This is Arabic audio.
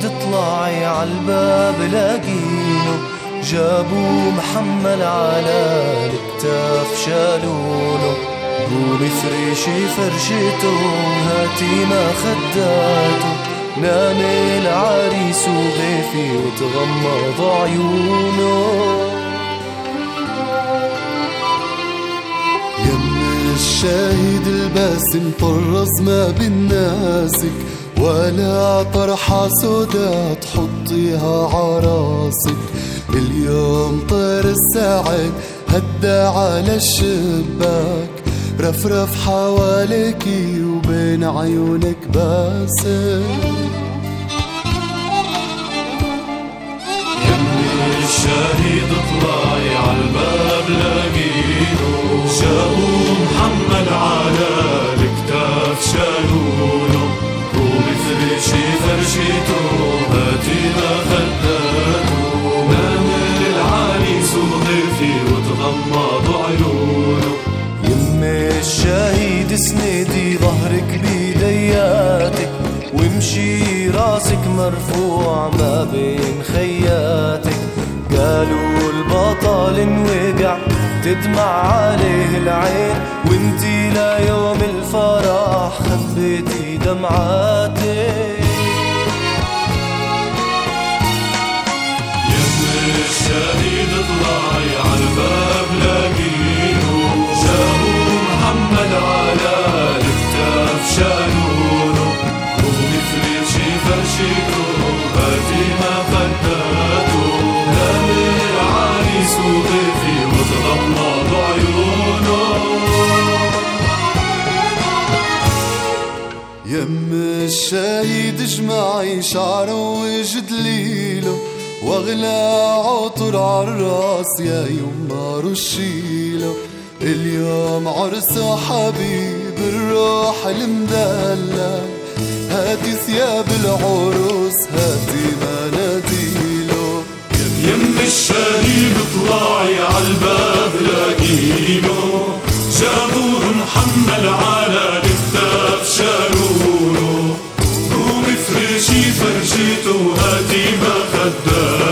الشهيد اطلعي عالباب لاقينه، جابوا محمل على الكتاف شالونه، قومي فريشي فرشته هاتي ما خداته، نام العريس وغيفي وتغمض عيونه. يم الشاهد الباسم طرز ما بالناسك، ولا طرحة سودا تحطيها عراسك، اليوم طير السعد هدى على الشباك، رفرف حواليكي وبين عيونك باسم. يمي الشهيد اطلعي عالباب لاقينه، جابوا محمل على الكتاف شالونه، قومي فرشي فرشيته هاتي ما خداته، نام العريس وضيفي وتغمض عيونه. يمي الشهيد اسندي ظهرك بيدياتك، وامشي راسك مرفوع ما بين خياتك، قالوا البطل انوقع تدمع عليه العين، وانتي ليوم الفرح خبيتي دمعاتك. يمي الشهيد اطلعي عالباب لاقينه، جابوا محمل على الكتاف شالونه، قومي فرشي فرشيته هاتي ما خداته، نام العريس وضيفي وتغمض عيونه. يم الشاهد اجمعي شعره وجدليله، واغلى عطر عالراس يا يما رشيله، اليوم عرس حبيب الروح المدلل، هاتي ثياب العروس هاتي مناديله. يم الشهيد اطلعي عالباب لاقينه، جابوه محمل على الكتاف شالونه، قومي فرشي فرشيته هاتي ما خداته،